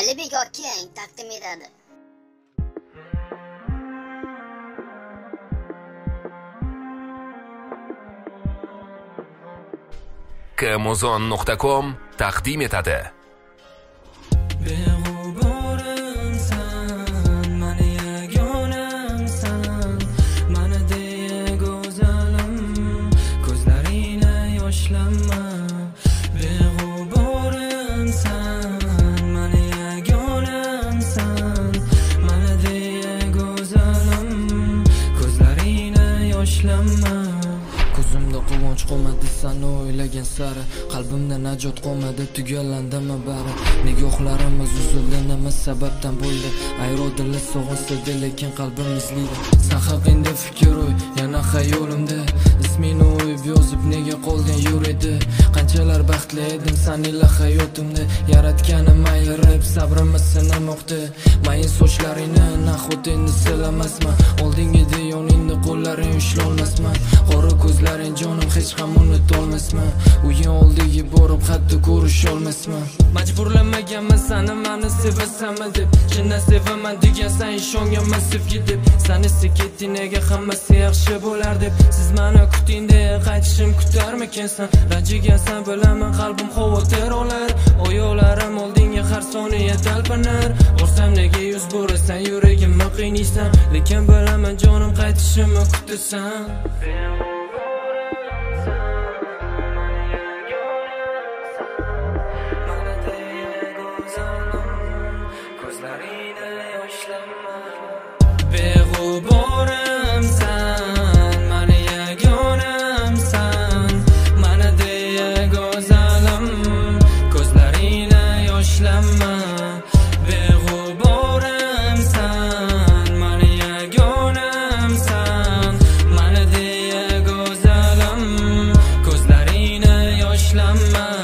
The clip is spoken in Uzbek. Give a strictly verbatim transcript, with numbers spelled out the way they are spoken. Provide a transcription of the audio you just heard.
Alibek Okyang taqdim etadi. Kamozon nuqta com taqdim etadi. Ko'zimda quvonch qolmadi sani o'ylagan sari, qalbimda najot qolmadi, tugallandimi bari. Nigohlarimiz uzildi, nima sababdan bo'ldi? Ayrodili sog'insa lekin qalbim izlaydi. Sen haqingda fikr o'y, yana xayolimda ismingni o'yib yozib nega qolgan yur edi. Qanchalar baxtli edim sen ila hayotimda, yaratganim ayirib sabrimiz sinamoqda. Mayin sochlaringni nahot endi silamasman, oldingida yoningda qo'llaring ushlolmasman. Qora ko'zlaring jonim hech ham unutolmasman, uying oldiga borib hatto ko'risholmasman. Majburlamaganman seni meni sevasanmi deb, chindan sevaman degansan ishonganman sevgi deb. Seni seketding nega hammasi yaxshi bo'lar deb, siz meni kutingda qaytishim kutarmikansan? Ranjigansan bilaman qalbim xavotir olar, oyoqlarim oldinga har soniya talpinar. O'rsam nega yuz bo'rasan, yuragimni qiynaysan, lekin bilaman jonim qaytishimni kutasan. Beg'uborimsan, mani yagonamsan, mana deya go'zalim, ko'zlaringda yoshlanma. Beg'uborimsan, mani yagonamsan, mana deya go'zalim, ko'zlaringda yoshlanma.